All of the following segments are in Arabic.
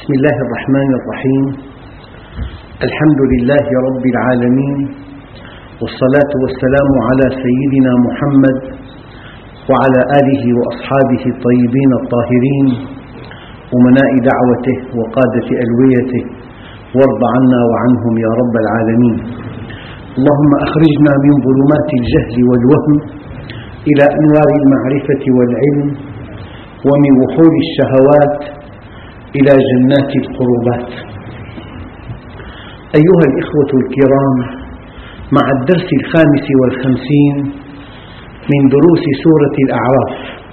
بسم الله الرحمن الرحيم. الحمد لله رب العالمين، والصلاة والسلام على سيدنا محمد وعلى آله وأصحابه الطيبين الطاهرين أمناء دعوته وقادة ألويته، وارض عنا وعنهم يا رب العالمين. اللهم أخرجنا من ظلمات الجهل والوهم إلى أنوار المعرفة والعلم، ومن وحول الشهوات إلى جنات القربات. أيها الإخوة الكرام، مع الدرس 55 من دروس سورة الأعراف،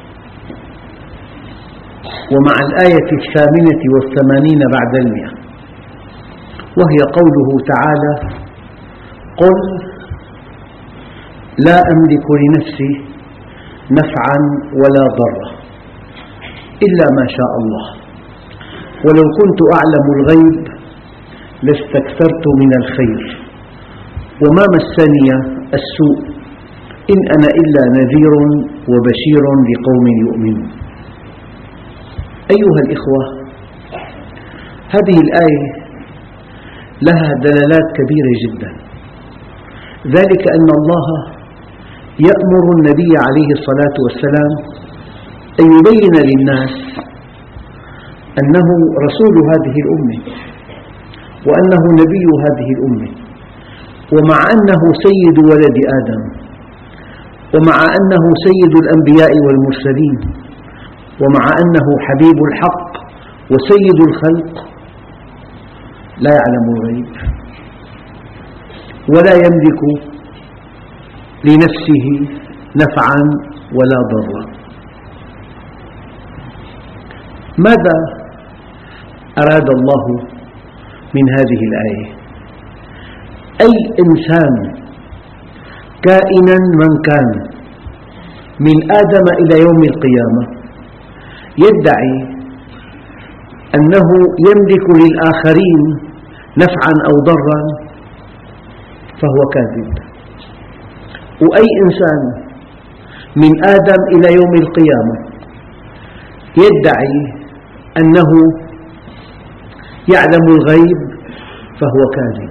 ومع الآية 88 بعد 100، وهي قوله تعالى: قل لا أملك لنفسي نفعا ولا ضرا إلا ما شاء الله، ولو كنت أعلم الغيب لاستكثرت من الخير وما مسني السوء إن أنا إلا نذير وبشير لقوم يؤمنون. أيها الإخوة، هذه الآية لها دلالات كبيرة جدا، ذلك أن الله يأمر النبي عليه الصلاة والسلام أن يبين للناس أنه رسول هذه الأمة، وأنه نبي هذه الأمة، ومع أنه سيد ولد آدم، ومع أنه سيد الأنبياء والمرسلين، ومع أنه حبيب الحق وسيد الخلق، لا يعلم الغيب ولا يملك لنفسه نفعا ولا ضرا. ماذا أراد الله من هذه الآية؟ أي إنسان كائنا من كان من آدم إلى يوم القيامة يدعي أنه يملك للآخرين نفعا أو ضرا فهو كاذب. وأي إنسان من آدم إلى يوم القيامة يدعي أنه يعلم الغيب فهو كاذب.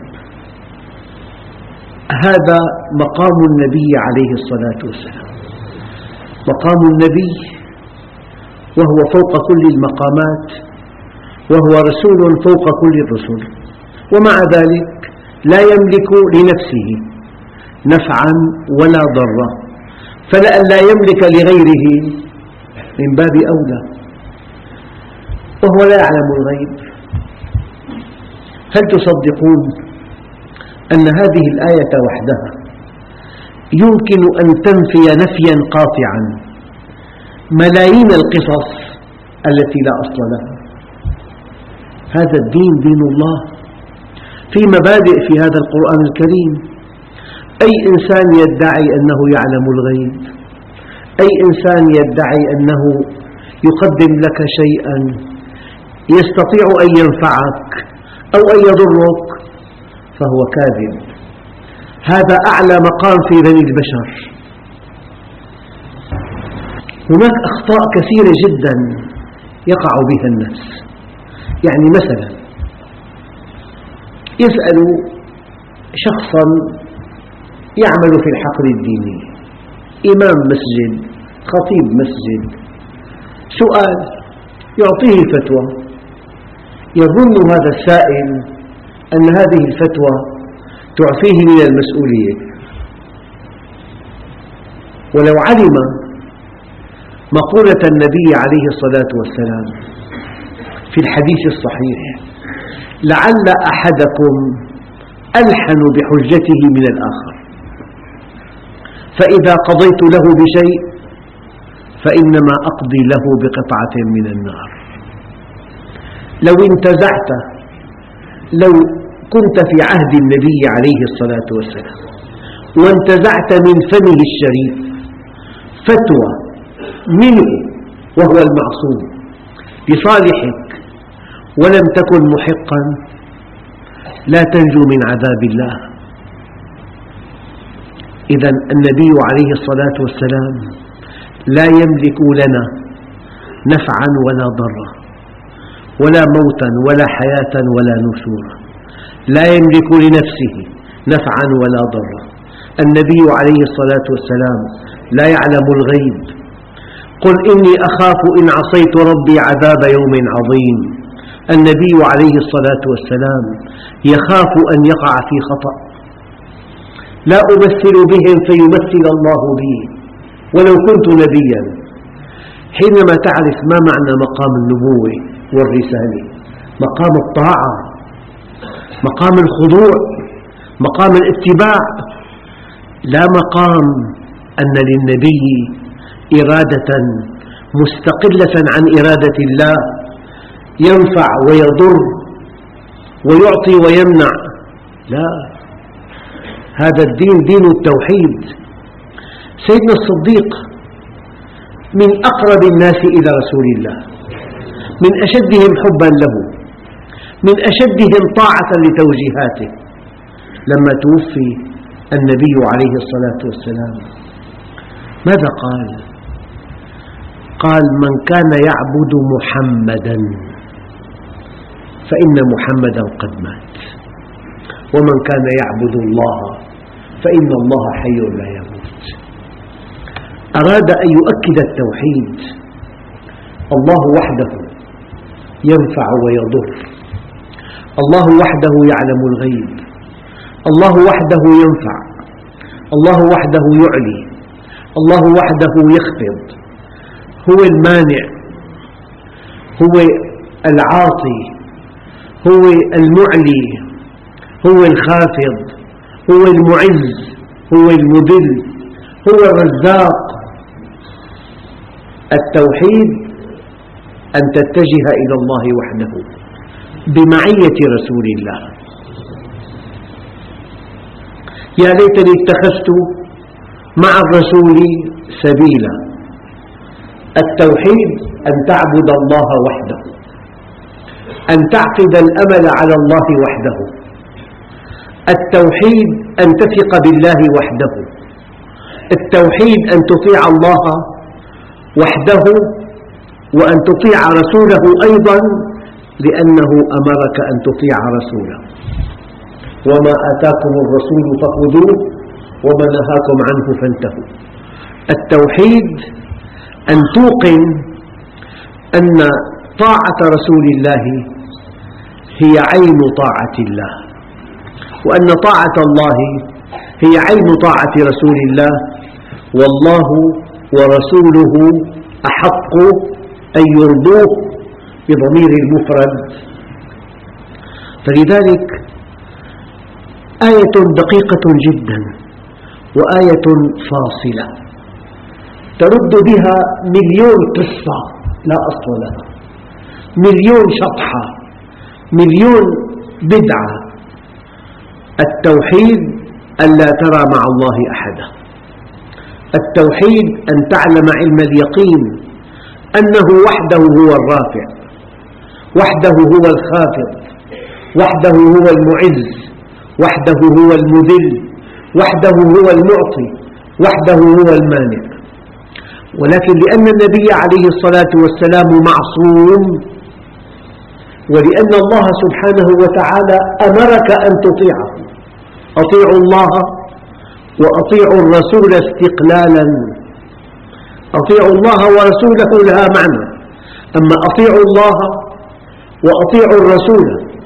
هذا مقام النبي عليه الصلاة والسلام، مقام النبي، وهو فوق كل المقامات، وهو رسول فوق كل الرسل، ومع ذلك لا يملك لنفسه نفعا ولا ضرا، فلأن لا يملك لغيره من باب أولى، وهو لا يعلم الغيب. هل تصدقون أن هذه الآية وحدها يمكن أن تنفي نفيا قاطعا ملايين القصص التي لا أصل لها؟ هذا الدين دين الله، في مبادئ في هذا القرآن الكريم. أي إنسان يدعي أنه يعلم الغيب، أي إنسان يدعي أنه يقدم لك شيئا يستطيع أن ينفعك أو أن يضرك فهو كاذب. هذا أعلى مقام في بني البشر. هناك أخطاء كثيرة جدا يقع بها الناس. يعني مثلا يسأل شخصا يعمل في الحقل الديني، إمام مسجد، خطيب مسجد، سؤال يعطيه الفتوى، يظن هذا السائل أن هذه الفتوى تعفيه من المسؤولية، ولو علم مقولة النبي عليه الصلاة والسلام في الحديث الصحيح: لعل أحدكم ألحن بحجته من الآخر، فإذا قضيت له بشيء فإنما أقضي له بقطعة من النار. لو كنت في عهد النبي عليه الصلاة والسلام وانتزعت من فمه الشريف فتوى منه وهو المعصوم لصالحك ولم تكن محقا، لا تنجو من عذاب الله. إذن النبي عليه الصلاة والسلام لا يملك لنا نفعا ولا ضرا، ولا موتا ولا حياة ولا نشورا، لا يملك لنفسه نفعا ولا ضرا. النبي عليه الصلاة والسلام لا يعلم الغيب. قل إني أخاف إن عصيت ربي عذاب يوم عظيم. النبي عليه الصلاة والسلام يخاف أن يقع في خطأ. لا أمثل بهم فيمثل الله بي ولو كنت نبيا. حينما تعرف ما معنى مقام النبوة والرسالة، مقام الطاعة، مقام الخضوع، مقام الاتباع، لا مقام أن للنبي إرادة مستقلة عن إرادة الله، ينفع ويضر ويعطي ويمنع. لا، هذا الدين دين التوحيد. سيدنا الصديق من أقرب الناس إلى رسول الله، من أشدهم حبا له، من أشدهم طاعة لتوجيهاته. لما توفي النبي عليه الصلاة والسلام ماذا قال؟ قال: من كان يعبد محمدا فإن محمدا قد مات، ومن كان يعبد الله فإن الله حي لا يموت. أراد أن يؤكد التوحيد. الله وحده ينفع ويضر، الله وحده يعلم الغيب، الله وحده ينفع، الله وحده يعلي، الله وحده يخفض، هو المانع، هو العاطي، هو المعلي، هو الخافض، هو المعز، هو المذل، هو الرزاق. التوحيد أن تتجه إلى الله وحده بمعية رسول الله. يا ليتني اتخذت مع الرسول سبيلا. التوحيد أن تعبد الله وحده، أن تعقد الأمل على الله وحده. التوحيد أن تثق بالله وحده. التوحيد أن تطيع الله وحده، وأن تطيع رسوله أيضا، لأنه أمرك أن تطيع رسوله. وما آتاكم الرسول فخذوه وما نهاكم عنه فانتهوا. التوحيد أن توقن أن طاعة رسول الله هي عين طاعة الله، وأن طاعة الله هي عين طاعة رسول الله، والله ورسوله أحق أن يرضوه بضمير المفرد. فلذلك آية دقيقة جدا وآية فاصلة ترد بها مليون قصة لا أصل لها، مليون شطحة، مليون بدعة. التوحيد ألا ترى مع الله أحدا. التوحيد أن تعلم علم اليقين أنه وحده هو الرافع، وحده هو الخافض، وحده هو المعز، وحده هو المذل، وحده هو المعطي، وحده هو المانع. ولكن لأن النبي عليه الصلاة والسلام معصوم، ولأن الله سبحانه وتعالى أمرك أن تطيعه، أطيعوا الله وأطيعوا الرسول استقلالا. أطيعوا الله ورسوله لها معنى، أما أطيعوا الله وأطيعوا الرسول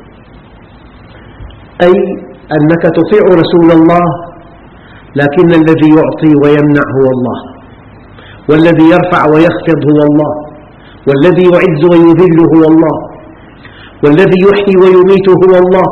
أي أنك تطيع رسول الله، لكن الذي يعطي ويمنع هو الله، والذي يرفع ويخفض هو الله، والذي يعز ويذل هو الله، والذي يحيي ويميت هو الله.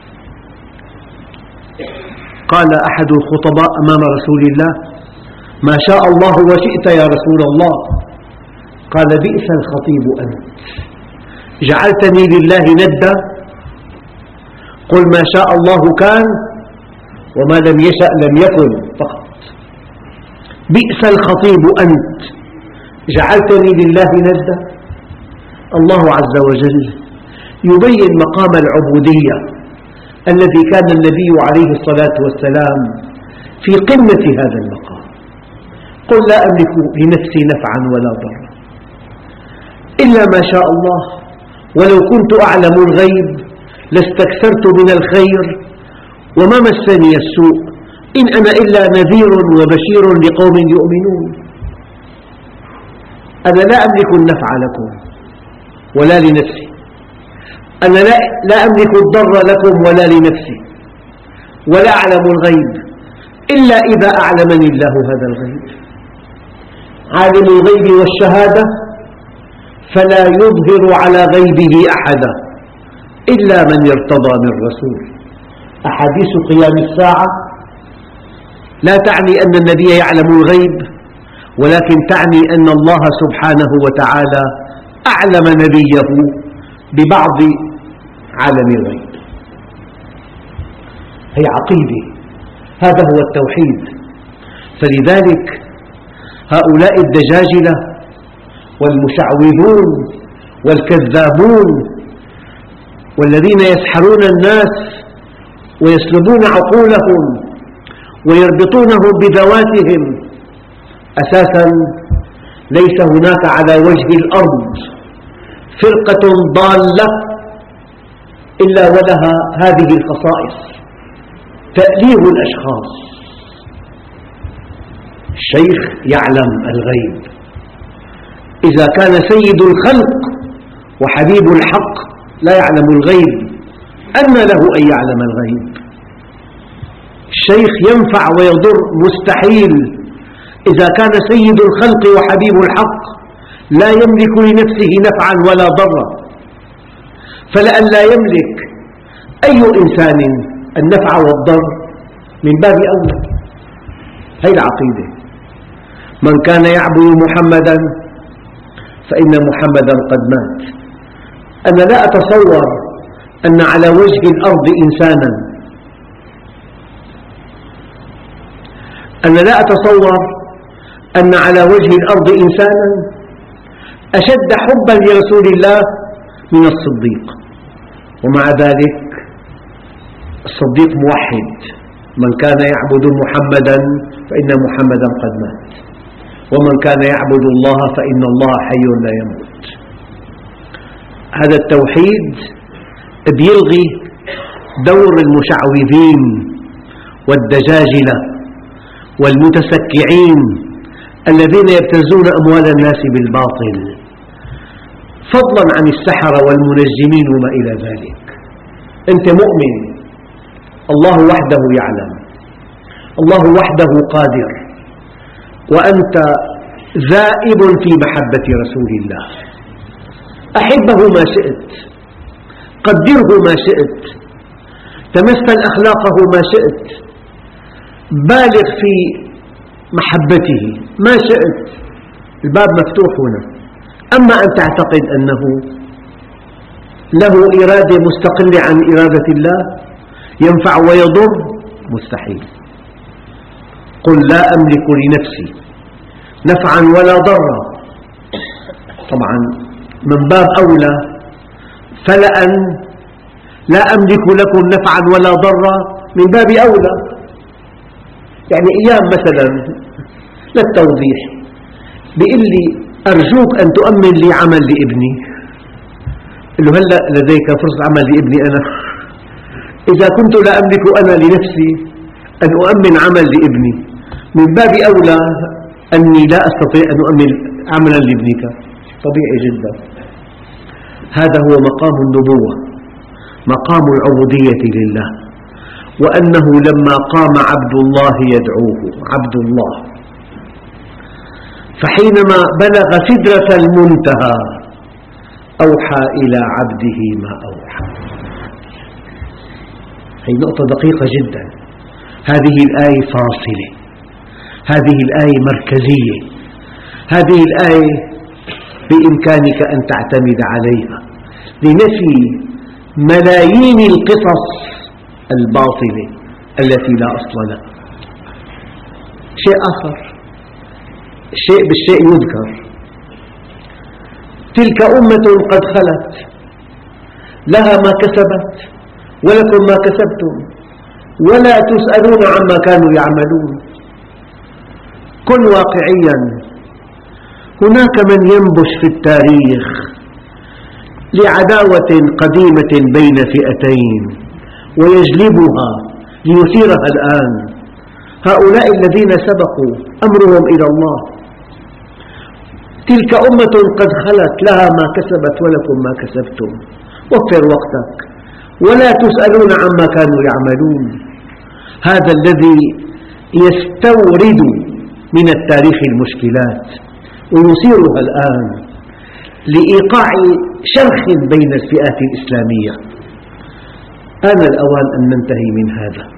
قال أحد الخطباء أمام رسول الله: ما شاء الله وشئت يا رسول الله. قال: بئس الخطيب أنت، جعلتني لله ندا. قل ما شاء الله كان، وما لم يشأ لم يكن فقط. بئس الخطيب أنت، جعلتني لله ندا. الله عز وجل يبين مقام العبودية الذي كان النبي عليه الصلاة والسلام في قمة هذا المقام. قل لا أملك لنفسي نفعا ولا ضرا إلا ما شاء الله، ولو كنت أعلم الغيب لاستكثرت من الخير وما مسني السوء إن أنا إلا نذير وبشير لقوم يؤمنون. أنا لا أملك النفع لكم ولا لنفسي، أنا لا أملك الضر لكم ولا لنفسي، ولا أعلم الغيب إلا إذا أعلمني الله هذا الغيب. عالم الغيب والشهادة فلا يظهر على غيبه أحدا إلا من ارتضى من رسول. أحاديث قيام الساعة لا تعني أن النبي يعلم الغيب، ولكن تعني أن الله سبحانه وتعالى أعلم نبيه ببعض عالم الغيب. هي عقيدة، هذا هو التوحيد. فلذلك هؤلاء الدجاجلة والمشعوذون والكذابون والذين يسحرون الناس ويسلبون عقولهم ويربطونهم بذواتهم، أساساً ليس هناك على وجه الأرض فرقة ضالة إلا ولها هذه الخصائص: تأليه الأشخاص. الشيخ يعلم الغيب، إذا كان سيد الخلق وحبيب الحق لا يعلم الغيب أنى له أن يعلم الغيب. الشيخ ينفع ويضر مستحيل، إذا كان سيد الخلق وحبيب الحق لا يملك لنفسه نفعا ولا ضرا، فلأن لا يملك أي إنسان النفع والضر من باب أولى. هذه العقيدة. من كان يعبد محمدا فإن محمدا قد مات. أنا لا أتصور أن على وجه الأرض إنسانا، أنا لا أتصور أن على وجه الأرض إنسانا أشد حبا لرسول الله من الصديق، ومع ذلك الصديق موحد. من كان يعبد محمدا فإن محمدا قد مات، ومن كان يعبد الله فإن الله حي لا يموت. هذا التوحيد بيلغي دور المشعوذين والدجاجلة والمتسكعين الذين يبتزون أموال الناس بالباطل، فضلا عن السحرة والمنجمين وما إلى ذلك. أنت مؤمن، الله وحده يعلم، الله وحده قادر، وأنت ذائب في محبة رسول الله. أحبه ما شئت، قدره ما شئت، تمثل أخلاقه ما شئت، بالغ في محبته ما شئت، الباب مفتوح هنا. أما أن تعتقد أنه له إرادة مستقلة عن إرادة الله ينفع ويضر، مستحيل. قل لا أملك لنفسي نفعا ولا ضرا، طبعا من باب أولى فلأن لا أملك لكم نفعا ولا ضرا من باب أولى. يعني أيام مثلا للتوضيح بيقول لي أرجوك أن تؤمن لي عمل لابني، قل له هلأ لديك فرصة عمل لابني أنا؟ إذا كنت لا أملك أنا لنفسي أن أؤمن عمل لابني، من باب أولى أني لا أستطيع أن أؤمن عملا لابنك. طبيعي جدا. هذا هو مقام النبوة، مقام العبودية لله، وأنه لما قام عبد الله يدعوه، عبد الله، فحينما بلغ سدرة المنتهى أوحى إلى عبده ما أوحى. هذه نقطة دقيقة جدا. هذه الآية فاصلة، هذه الآية مركزية، هذه الآية بإمكانك أن تعتمد عليها لنفي ملايين القصص الباطلة التي لا أصل لها. شيء آخر، الشيء بالشيء يذكر. تلك أمة قد خلت لها ما كسبت ولكم ما كسبتم ولا تسألون عما كانوا يعملون. كن واقعيا. هناك من ينبش في التاريخ لعداوة قديمة بين فئتين ويجلبها ليثيرها الآن. هؤلاء الذين سبقوا أمرهم إلى الله. تلك أمة قد خلت لها ما كسبت ولكم ما كسبتم وفر وقتك ولا تسألون عما كانوا يعملون. هذا الذي يستورد من التاريخ المشكلات ويثيرها الآن لإيقاع شرخ بين الفئات الإسلامية. آن الأوان أن ننتهي من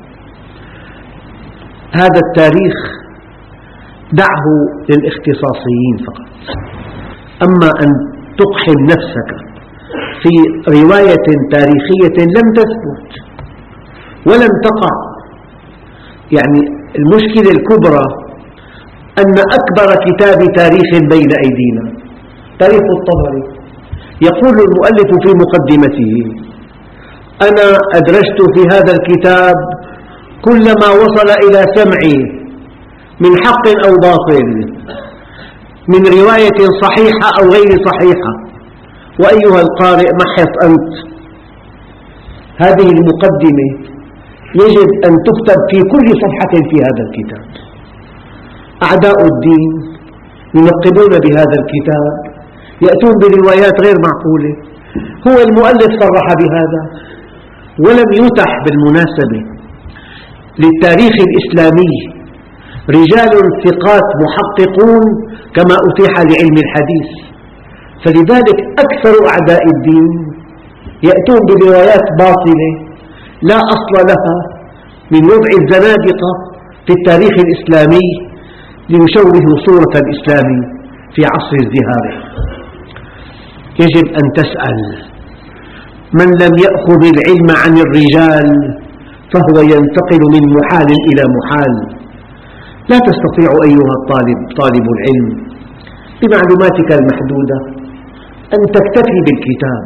هذا التاريخ، دعه للاختصاصيين فقط. أما أن تقحم نفسك في رواية تاريخية لم تثبت ولم تقع. يعني المشكلة الكبرى أن أكبر كتاب تاريخ بين أيدينا تاريخ الطبري. يقول المؤلف في مقدمته: أنا أدرجت في هذا الكتاب كل ما وصل إلى سمعي من حق أو باطل، من رواية صحيحة أو غير صحيحة، وأيها القارئ محط أنت. هذه المقدمة يجب أن تكتب في كل صفحة في هذا الكتاب. أعداء الدين ينقبون بهذا الكتاب، يأتون بروايات غير معقولة. هو المؤلف صرح بهذا، ولم يتح بالمناسبة للتاريخ الإسلامي رجال ثقات محققون كما أتيح لعلم الحديث. فلذلك أكثر أعداء الدين يأتون بروايات باطلة لا أصل لها من وضع الزنادقة في التاريخ الإسلامي ليشوهوا صورة الإسلام في عصر ازدهاره. يجب أن تسأل: من لم يأخذ العلم عن الرجال فهو ينتقل من محال إلى محال. لا تستطيع أيها طالب العلم بمعلوماتك المحدودة أن تكتفي بالكتاب.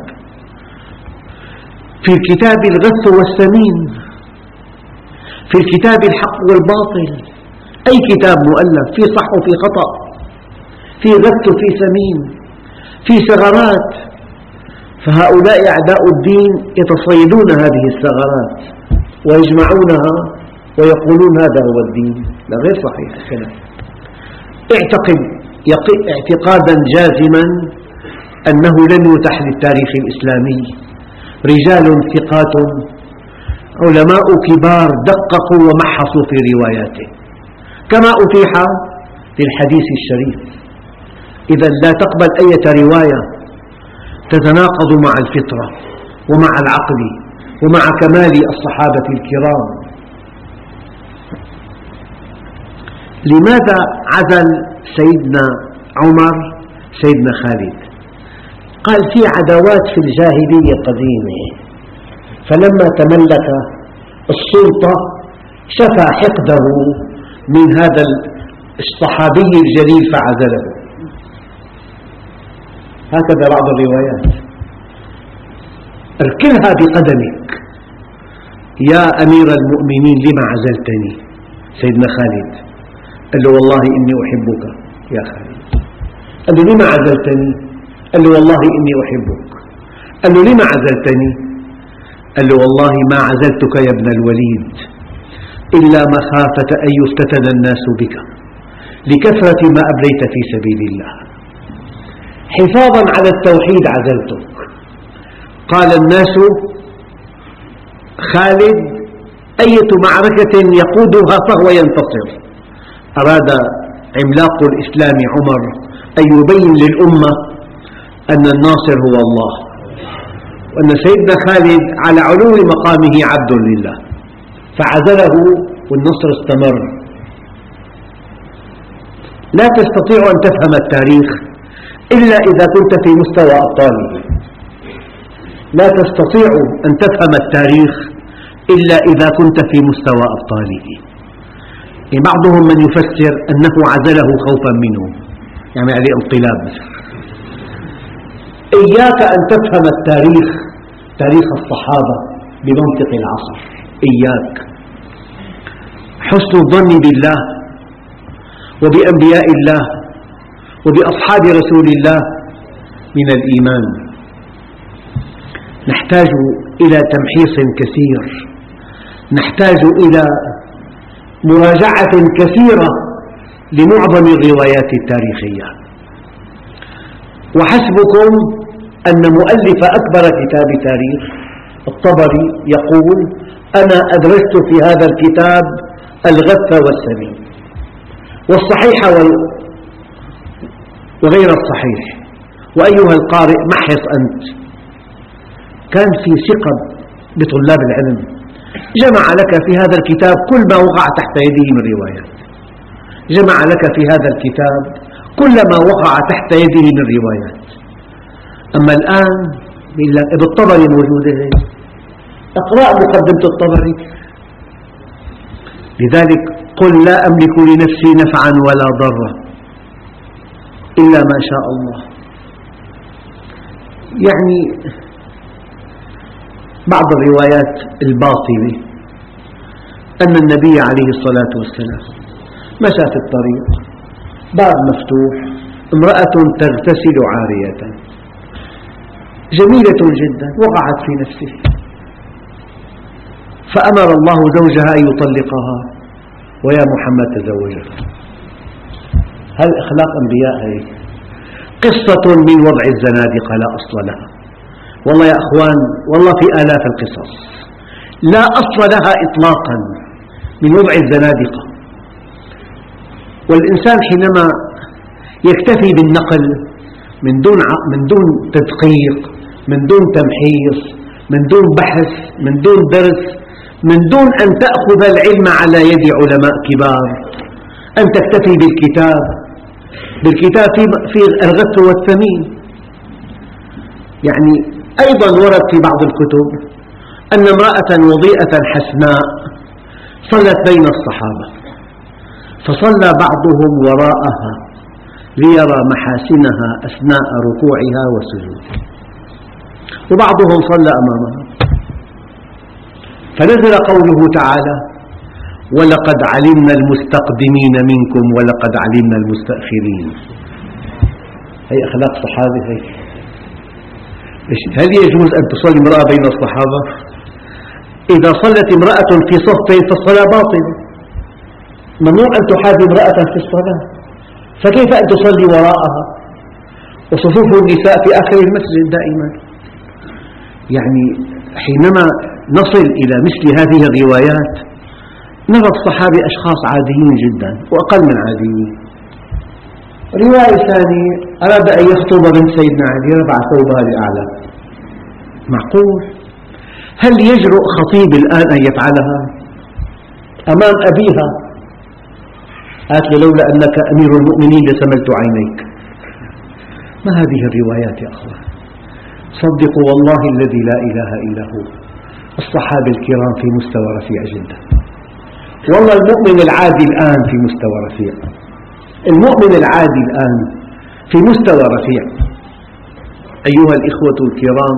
في الكتاب الغث والسمين، في الكتاب الحق والباطل. أي كتاب مؤلف في صح وفي خطأ، في غث وفي سمين، في ثغرات. فهؤلاء أعداء الدين يتصيدون هذه الثغرات ويجمعونها ويقولون هذا هو الدين. لا، غير صحيح الكلام. اعتقد اعتقادا جازما أنه لن يتح للتاريخ الإسلامي رجال ثقات علماء كبار دققوا ومحصوا في رواياته كما أتيح للحديث الشريف. إذا لا تقبل أي رواية تتناقض مع الفطرة ومع العقل ومع كمال الصحابة الكرام. لماذا عزل سيدنا عمر سيدنا خالد؟ قال: في عداوات في الجاهلية قديمة، فلما تملك السلطة شفى حقده من هذا الصحابي الجليل فعزله. هكذا بعض الروايات. اركنها بقدمك. يا أمير المؤمنين لما عزلتني؟ سيدنا خالد قال له: والله إني أحبك يا خالد. قال له: لما عزلتني؟ قال له: والله إني أحبك. قال له: لما عزلتني؟ قال له: والله ما عزلتك يا ابن الوليد إلا مخافة أن يفتتن الناس بك لكثرة ما أبليت في سبيل الله. حفاظا على التوحيد عزلتك. قال الناس: خالد أية معركة يقودها فهو ينتصر. أراد عملاق الإسلام عمر أن يبين للأمة أن الناصر هو الله، وأن سيدنا خالد على علو مقامه عبد لله، فعزله والنصر استمر. لا تستطيع أن تفهم التاريخ إلا إذا كنت في مستوى أبطاله. لا تستطيع أن تفهم التاريخ إلا إذا كنت في مستوى أبطاله. بعضهم من يفسر أنه عزله خوفا منه، يعني عليه انقلاب. إياك أن تفهم التاريخ، تاريخ الصحابة، بمنطق العصر. إياك. حسن الظن بالله وبأنبياء الله وبأصحاب رسول الله من الإيمان. نحتاج إلى تمحيص كثير، نحتاج إلى مراجعة كثيرة لمعظم الروايات التاريخية. وحسبكم أن مؤلف أكبر كتاب تاريخ الطبري يقول: أنا أدرجت في هذا الكتاب الغث والسمين والصحيح وغير الصحيح. وأيها القارئ محص أنت. كان في ثقة بطلاب العلم، جمع لك في هذا الكتاب كل ما وقع تحت يده من روايات، جمع لك في هذا الكتاب كل ما وقع تحت يده من روايات. أما الآن بالطبري موجودة، اقرأ مقدمة الطبري. لذلك قل لا أملك لنفسي نفعا ولا ضرا إلا ما شاء الله. يعني بعض الروايات الباطلة أن النبي عليه الصلاة والسلام مشى في الطريق، باب مفتوح، امرأة تغتسل عارية جميلة جدا وقعت في نفسه، فأمر الله زوجها أن يطلقها، ويا محمد تزوجها. هل أخلاق أنبياء؟ هي قصة من وضع الزنادقة لا أصل لها. والله يا أخوان، والله في آلاف القصص لا أصل لها إطلاقا من وضع الزنادقة. والإنسان حينما يكتفي بالنقل من دون تدقيق، من دون تمحيص، من دون بحث، من دون درس، من دون أن تأخذ العلم على يد علماء كبار، أن تكتفي بالكتاب في الغث والثمين. يعني أيضا ورد في بعض الكتب أن امرأة وضيئة حسناء صلت بين الصحابة، فصلى بعضهم وراءها ليرى محاسنها أثناء ركوعها وسجودها، وبعضهم صلى أمامها، فنزل قوله تعالى: ولقد علمنا المستقدمين منكم ولقد علمنا المستأخرين. هي أخلاق صحابة. هل يجوز أن تصلي امرأة بين الصحابة؟ إذا صلت امرأة في صفين فالصلاة باطلة، ممنوع أن تحاذي امرأة في الصلاة، فكيف أن تصلي وراءها؟ وصفوف النساء في آخر المسجد دائما. يعني حينما نصل إلى مثل هذه الروايات نرى الصحابة أشخاص عاديين جدا وأقل من عاديين. رواية ثانية: أراد أن يخطب بنت سيدنا علي رفع ثوبها لأعلى. معقول؟ هل يجرؤ خطيب الآن أن يفعلها أمام أبيها؟ قالت له: لولا أنك أمير المؤمنين لسملت عينيك. ما هذه الروايات يا أخوان؟ صدقوا والله الذي لا إله إلا هو، الصحابة الكرام في مستوى رفيع جدا. والله المؤمن العادي الآن في مستوى رفيع، المؤمن العادي الآن في مستوى رفيع. أيها الإخوة الكرام،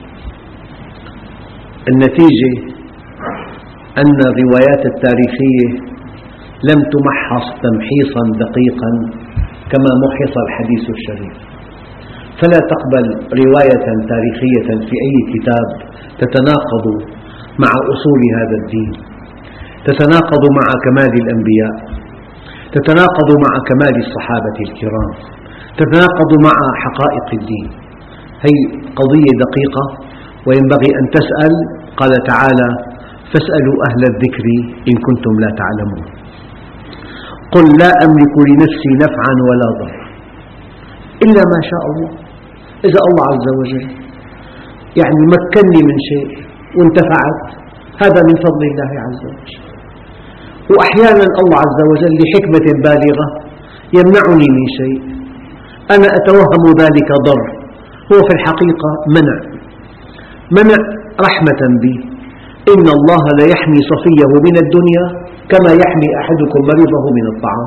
النتيجة أن الروايات التاريخية لم تمحص تمحيصا دقيقا كما محص الحديث الشريف. فلا تقبل رواية تاريخية في أي كتاب تتناقض مع أصول هذا الدين، تتناقض مع كمال الأنبياء، تتناقض مع كمال الصحابة الكرام، تتناقض مع حقائق الدين. هي قضية دقيقة وينبغي أن تسأل. قال تعالى: فاسألوا أهل الذكر إن كنتم لا تعلمون. قل لا أملك لنفسي نفعا ولا ضرا إلا ما شاء الله. إذا الله عز وجل يعني مكنني من شيء وانتفعت، هذا من فضل الله عز وجل. وأحيانا الله عز وجل لحكمة بالغة يمنعني من شيء أنا أتوهم ذلك ضر، هو في الحقيقة منع رحمة بي. إن الله لا يحمي صفيه من الدنيا كما يحمي أحدكم مريضه من الطعام.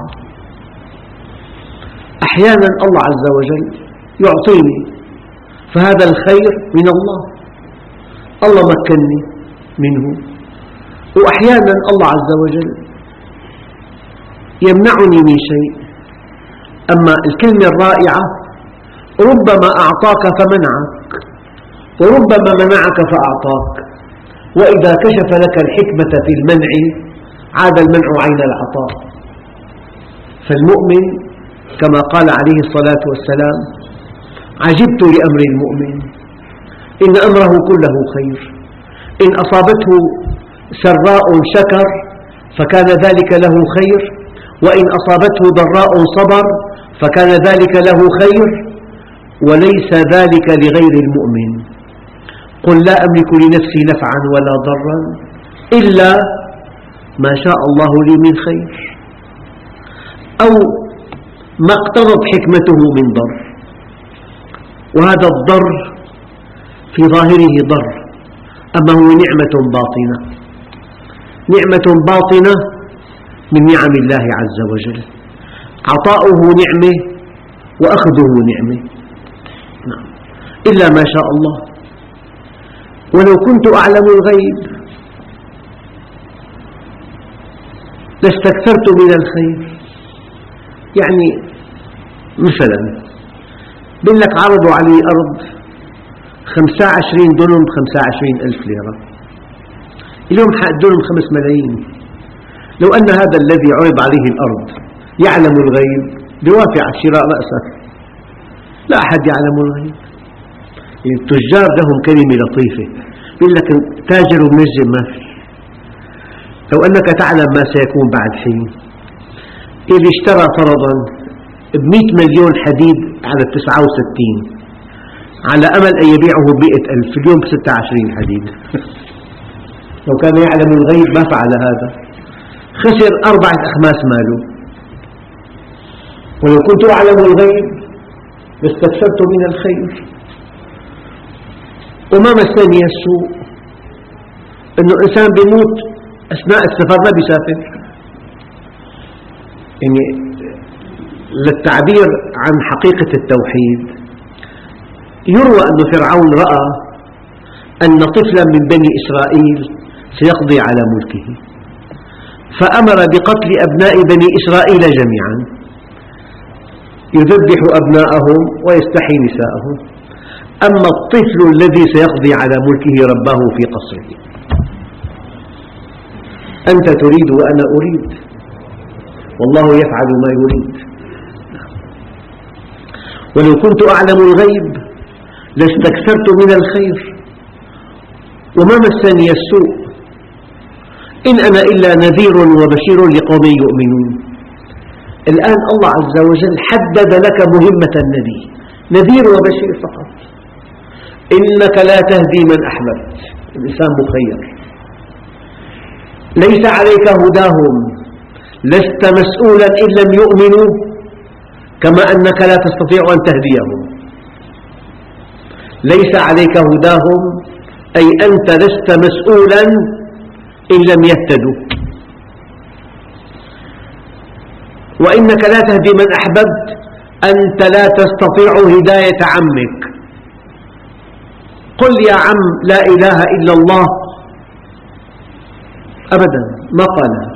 أحيانا الله عز وجل يعطيني، فهذا الخير من الله، الله مكنني منه. وأحيانا الله عز وجل يمنعني من شيء. أما الكلمة الرائعة: ربما أعطاك فمنعك، وربما منعك فأعطاك، وإذا كشف لك الحكمة في المنع عاد المنع عين العطاء. فالمؤمن كما قال عليه الصلاة والسلام: عجبت لأمر المؤمن إن أمره كله خير، إن أصابته سراء شكر فكان ذلك له خير، وإن أصابته ضراء صبر فكان ذلك له خير، وليس ذلك لغير المؤمن. قل لا أملك لنفسي نفعا ولا ضرا إلا ما شاء الله لي من خير، أو ما اقتضت حكمته من ضر. وهذا الضر في ظاهره ضر، أما هو نعمة باطنة، نعمة باطنة من نعم الله عز وجل، عطاؤه نعمة وأخذه نعمة، إلا ما شاء الله. ولو كنت أعلم الغيب لاستكثرت من الخير. يعني مثلا بيقول لك عرضوا علي أرض 25 دنم ب25,000 ليرة، اليوم حق الدنم 5 ملايين. لو أن هذا الذي عرض عليه الأرض يعلم الغيب بيوافق على شراء رأسه. لا أحد يعلم الغيب. التجار لهم كلمة لطيفة، بيقول لك تاجر ومنجم ما في. لو أنك تعلم ما سيكون بعد حين، اللي اشترى فرضا ب100 مليون حديد على 69 على أمل أن يبيعه ب100,000، اليوم ب26 حديد. لو كان يعلم الغيب ما فعل هذا، خسر 4 أخماس ماله. ولو كنت أعلم الغيب لاستكثرت من الخير. وما مسني السوء، إنه إنسان بيموت أثناء السفر ما بيسافر. يعني للتعبير عن حقيقة التوحيد، يروى أن فرعون رأى أن طفلا من بني إسرائيل سيقضي على ملكه، فأمر بقتل أبناء بني إسرائيل جميعا، يذبح أبناءهم ويستحيي نساءهم، أما الطفل الذي سيقضي على ملكه رباه في قصره. أنت تريد وأنا أريد، والله يفعل ما يريد. ولو كنت أعلم الغيب لاستكثرت من الخير وما مسني السوء، إن أنا إلا نذير وبشير لقوم يؤمنون. الآن الله عز وجل حدد لك مهمة النبي، نذير وبشير فقط. إنك لا تهدي من أحببت، الإنسان مخير، ليس عليك هداهم، لست مسؤولا إن لم يؤمنوا، كما أنك لا تستطيع أن تهديهم. ليس عليك هداهم أي أنت لست مسؤولا إن لم يهتدوا. وإنك لا تهدي من أحببت، أنت لا تستطيع هداية عمك. قل يا عم لا إله إلا الله، أبدا ما قالها.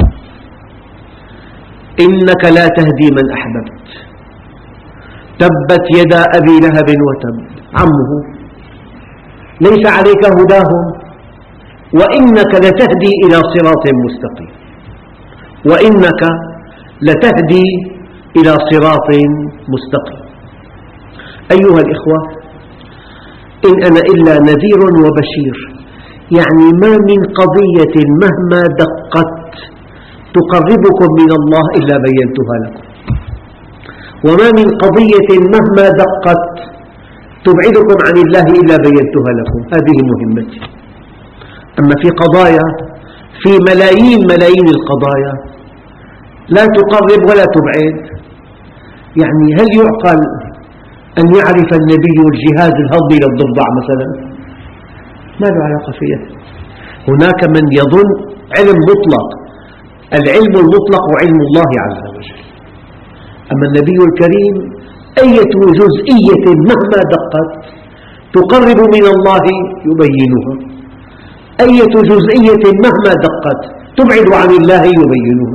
إنك لا تهدي من أحببت، تبت يدا أبي لهب وتب، عمه. ليس عليك هداهم، وإنك لتهدي إلى صراط مستقيم، وإنك لتهدي إلى صراط مستقيم. أيها الإخوة، إن أنا إلا نذير وبشير، يعني ما من قضية مهما دقت تقربكم من الله إلا بينتها لكم، وما من قضية مهما دقت تبعدكم عن الله إلا بينتها لكم. هذه مهمتي. أما في قضايا، في ملايين القضايا لا تقرب ولا تبعد. يعني هل يعقل أن يعرف النبي الجهاز الهضمي للضفدع مثلا؟ ما له علاقة فيها. هناك من يظن علم مطلق، العلم المطلق علم الله عز وجل. أما النبي الكريم أية جزئية مهما دقت تقرب من الله يبينها، أية جزئية مهما دقت تبعد عن الله يبينها.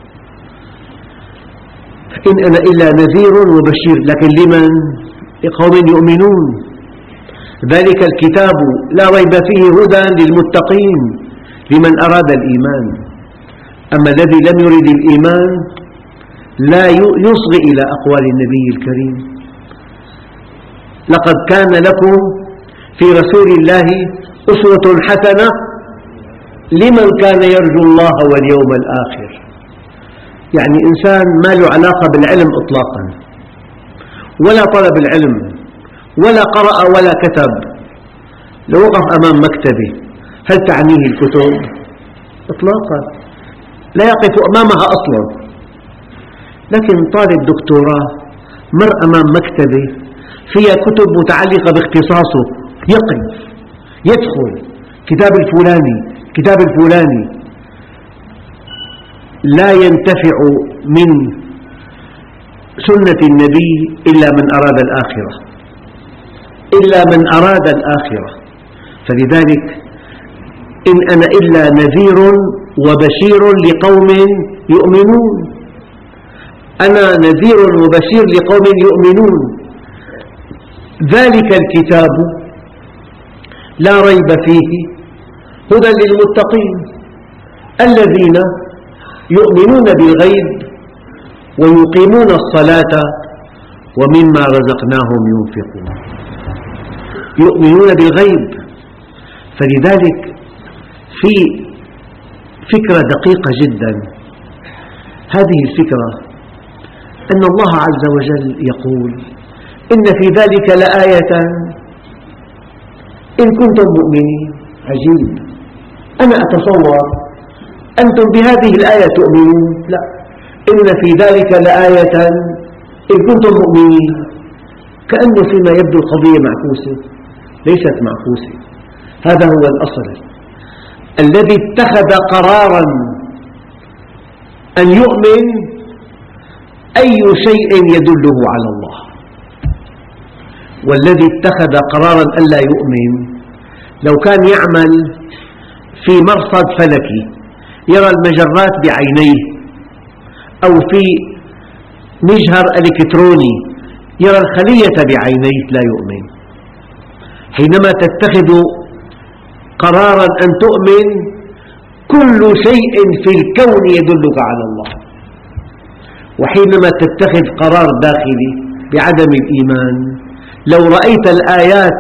إن أنا إلا نذير وبشير، لكن لمن؟ لقوم يؤمنون. ذلك الكتاب لا ريب فيه هدى للمتقين لمن أراد الإيمان. أما الذي لم يرد الإيمان لا يصغي إلى أقوال النبي الكريم. لقد كان لكم في رسول الله أسوة حسنة لمن كان يرجو الله واليوم الآخر. يعني إنسان ما له علاقة بالعلم إطلاقا، ولا طلب العلم ولا قرأ ولا كتب، لو وقف أمام مكتبة هل تعنيه الكتب؟ إطلاقا لا يقف أمامها أصلا. لكن طالب دكتوراه مر أمام مكتبة فيها كتب متعلقة باختصاصه، يقف يدخل كتاب الفلاني كتاب الفلاني، لا ينتفع من سنة النبي إلا من أراد الآخرة، إلا من أراد الآخرة. فلذلك إن أنا إلا نذير وبشير لقوم يؤمنون، أنا نذير وبشير لقوم يؤمنون. ذلك الكتاب لا ريب فيه هدى للمتقين الذين يؤمنون بالغيب ويقيمون الصلاة ومما رزقناهم ينفقون. يؤمنون بالغيب. فلذلك في فكرة دقيقة جدا، هذه الفكرة أن الله عز وجل يقول إن في ذلك لآية إن كنتم مؤمنين. عجيب، أنا أتصور أنتم بهذه الآية تؤمنون، لا، إن في ذلك لآية إن كنتم مؤمنين، كأنه فيما يبدو القضية معكوسة. ليست معكوسة، هذا هو الأصل. الذي اتخذ قراراً أن يؤمن أي شيء يدله على الله، والذي اتخذ قراراً ألا يؤمن لو كان يعمل في مرصد فلكي يرى المجرات بعينيه، أو في مجهر إلكتروني يرى الخلية بعينيه، لا يؤمن. حينما تتخذ قراراً أن تؤمن كل شيء في الكون يدلك على الله. وحينما تتخذ قرار داخلي بعدم الإيمان، لو رأيت الآيات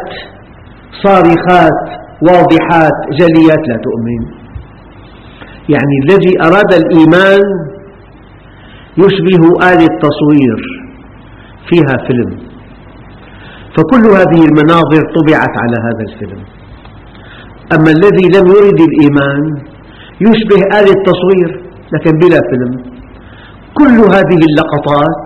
صارخات واضحات جليات لا تؤمن. يعني الذي أراد الإيمان يشبه آلة تصوير فيها فيلم، فكل هذه المناظر طبعت على هذا الفيلم. أما الذي لم يرد الإيمان يشبه آلة تصوير لكن بلا فيلم. كل هذه اللقطات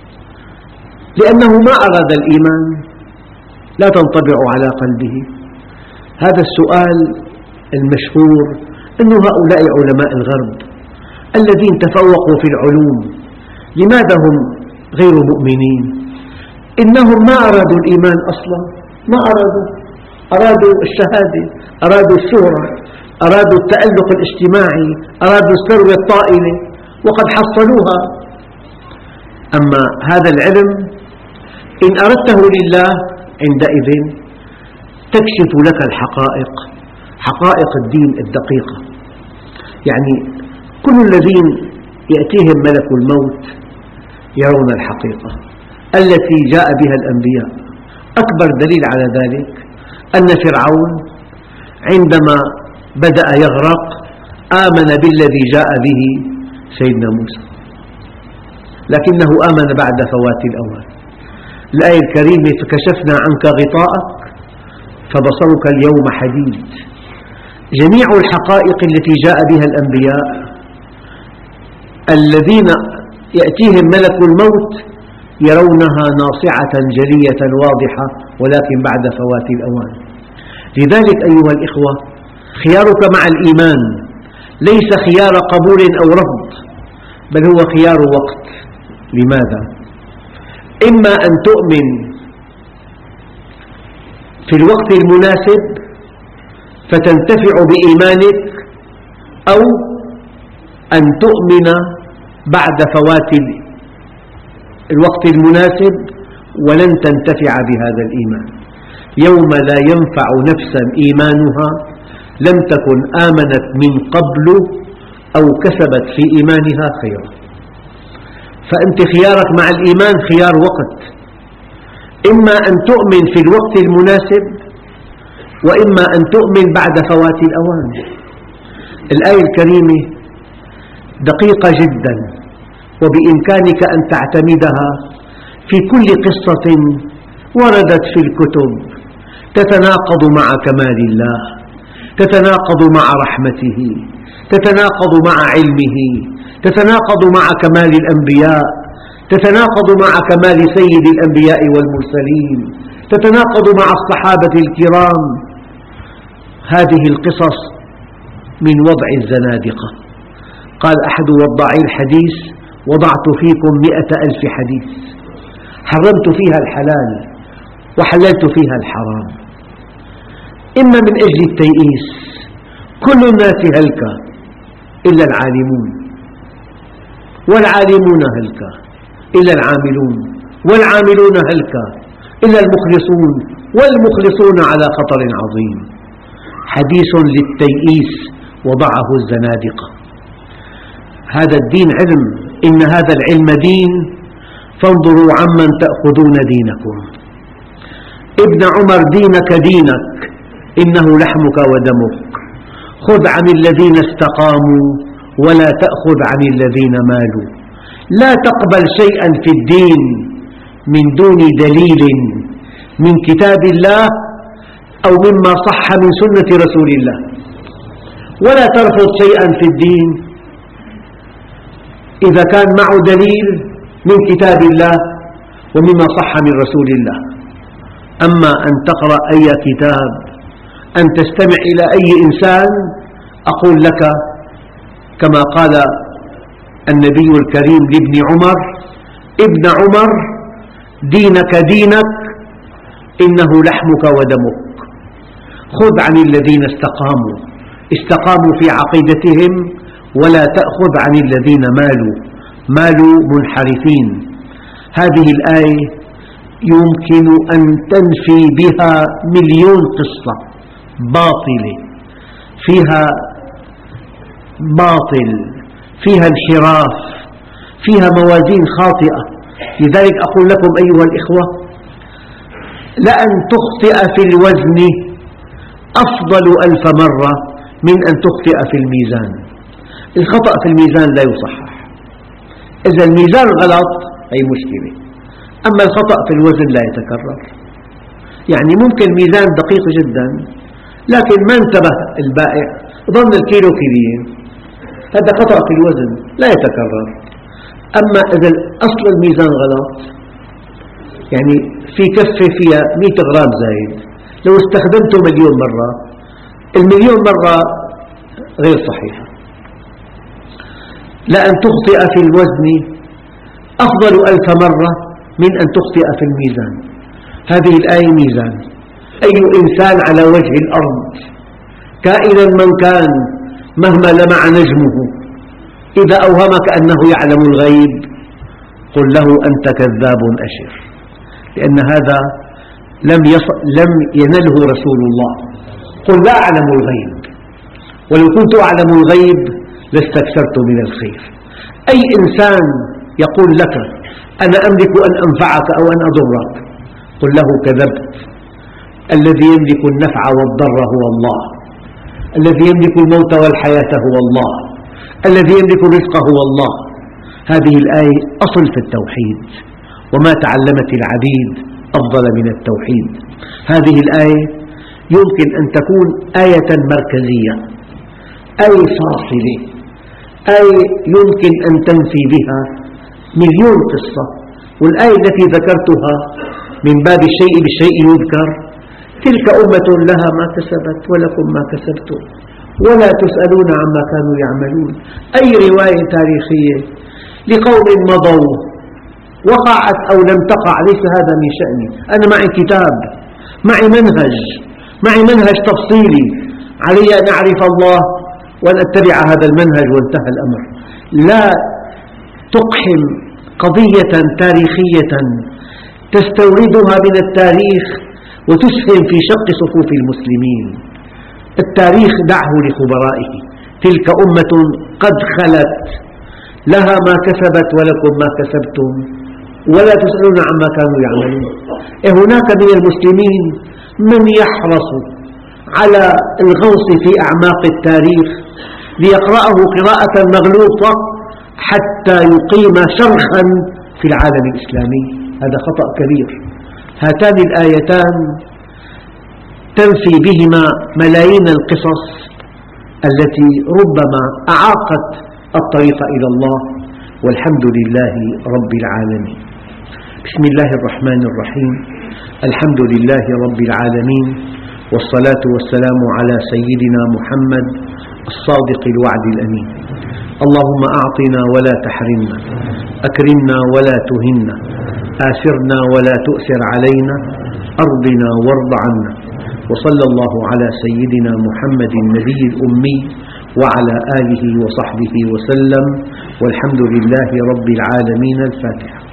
لأنه ما أراد الإيمان لا تنطبع على قلبه. هذا السؤال المشهور أن هؤلاء علماء الغرب الذين تفوقوا في العلوم لماذا هم غير مؤمنين؟ إنهم ما أرادوا الإيمان أصلا، ما أرادوا الشهادة، أرادوا الشهرة، أرادوا التألق الاجتماعي، أرادوا الثروة الطائلة، وقد حصلوها. أما هذا العلم إن أردته لله عندئذ تكشف لك الحقائق، حقائق الدين الدقيقة. يعني كل الذين يأتيهم ملك الموت يرون الحقيقة التي جاء بها الأنبياء. أكبر دليل على ذلك أن فرعون عندما بدأ يغرق آمن بالذي جاء به سيدنا موسى، لكنه آمن بعد فوات الأوان. الآية الكريمة فكشفنا عنك غطاءك فبصرك اليوم حديد. جميع الحقائق التي جاء بها الأنبياء الذين يأتيهم ملك الموت يرونها ناصعة جلية واضحة، ولكن بعد فوات الأوان. لذلك أيها الإخوة، خيارك مع الإيمان ليس خيار قبول أو رفض، بل هو خيار وقت. لماذا؟ إما أن تؤمن في الوقت المناسب فتنتفع بإيمانك، أو أن تؤمن بعد فوات الوقت المناسب ولن تنتفع بهذا الإيمان. يوم لا ينفع نفسا إيمانها لم تكن آمنت من قبل أو كسبت في إيمانها خيرا. فأنت خيارك مع الإيمان خيار وقت، إما أن تؤمن في الوقت المناسب وإما أن تؤمن بعد فوات الأوان. الآية الكريمة دقيقة جدا، وبإمكانك أن تعتمدها في كل قصة وردت في الكتب تتناقض مع كمال الله، تتناقض مع رحمته، تتناقض مع علمه، تتناقض مع كمال الأنبياء، تتناقض مع كمال سيد الأنبياء والمرسلين، تتناقض مع الصحابة الكرام. هذه القصص من وضع الزنادقة. قال أحد وضاعي الحديث: وضعت فيكم 100,000 حديث، حرمت فيها الحلال وحللت فيها الحرام، إما من أجل التيئيس، كل الناس هلكة إلا العالمون، والعالمون هلكة إلا العاملون، والعاملون هلكة إلا المخلصون، والمخلصون على خطر عظيم. حديث للتيئيس وضعه الزنادقة. هذا الدين علم، إن هذا العلم دين، فانظروا عمن تأخذون دينكم. ابن عمر دينك دينك، إنه لحمك ودمك، خذ عن الذين استقاموا ولا تأخذ عن الذين مالوا. لا تقبل شيئا في الدين من دون دليل من كتاب الله أو مما صح من سنة رسول الله، ولا ترفض شيئا في الدين إذا كان معه دليل من كتاب الله ومما صح من رسول الله. أما أن تقرأ أي كتاب، أن تستمع إلى أي إنسان، أقول لك كما قال النبي الكريم لابن عمر: ابن عمر دينك دينك، إنه لحمك ودمك، خذ عن الذين استقاموا في عقيدتهم، ولا تأخذ عن الذين مالوا منحرفين. هذه الآية يمكن أن تنفي بها مليون قصة باطلة، فيها باطل، فيها انحراف، فيها موازين خاطئة. لذلك أقول لكم أيها الإخوة: لأن تخطئ في الوزن أفضل 1000 مرة من أن تخطئ في الميزان. الخطأ في الميزان لا يصحح، إذا الميزان غلط أي مشكلة، أما الخطأ في الوزن لا يتكرر. يعني ممكن ميزان دقيق جدا لكن ما انتبه البائع، ظن الكيلو كيلين، هذا خطأ في الوزن لا يتكرر. أما إذا أصل الميزان غلط، يعني في كفة فيها 100 غرام زايد، لو استخدمته 1,000,000 مرة، 1,000,000 مرة غير صحيحة. لأن تخطئ في الوزن أفضل 1000 مرة من أن تخطئ في الميزان. هذه الآية ميزان. أي إنسان على وجه الأرض كائنا من كان مهما لمع نجمه، إذا أوهمك أنه يعلم الغيب قل له أنت كذاب أشر، لأن هذا لم ينله رسول الله. قل لا أعلم الغيب، ولو كنت أعلم الغيب لاستكثرت من الخير. أي إنسان يقول لك أنا أملك أن أنفعك أو أن أضرك، قل له كذبت. الذي يملك النفع والضر هو الله، الذي يملك الموت والحياة هو الله، الذي يملك الرزق هو الله. هذه الآية أصل في التوحيد، وما تعلمت العبيد أفضل من التوحيد. هذه الآية يمكن أن تكون آية مركزية، آية فاصلة، آية يمكن أن تنفي بها مليون قصة. والآية التي ذكرتها من باب الشيء بالشيء يذكر: تلك أمة لها ما كسبت ولكم ما كسبتم ولا تسألون عما كانوا يعملون. أي رواية تاريخية لقوم مضوا وقعت أو لم تقع ليس هذا من شأني. أنا معي كتاب، معي منهج تفصيلي، علي أن أعرف الله وأن أتبع هذا المنهج وانتهى الأمر. لا تقحم قضية تاريخية تستوردها من التاريخ وتسهم في شق صفوف المسلمين. التاريخ دعه لخبرائه، تلك أمة قد خلت لها ما كسبت ولكم ما كسبتم ولا تسألون عما كانوا يعملون. هناك من المسلمين من يحرص على الغوص في أعماق التاريخ ليقرأه قراءة مغلوطة حتى يقيم شرخا في العالم الإسلامي. هذا خطأ كبير. هاتان الآيتان تنفي بهما ملايين القصص التي ربما أعاقت الطريق إلى الله، والحمد لله رب العالمين. بسم الله الرحمن الرحيم. الحمد لله رب العالمين، والصلاة والسلام على سيدنا محمد الصادق الوعد الأمين. اللهم أعطنا ولا تحرمنا، أكرمنا ولا تهنا، آثرنا ولا تؤثر علينا، أرضنا وارض عنا. وصلى الله على سيدنا محمد النبي الأمي وعلى آله وصحبه وسلم، والحمد لله رب العالمين. الفاتحة.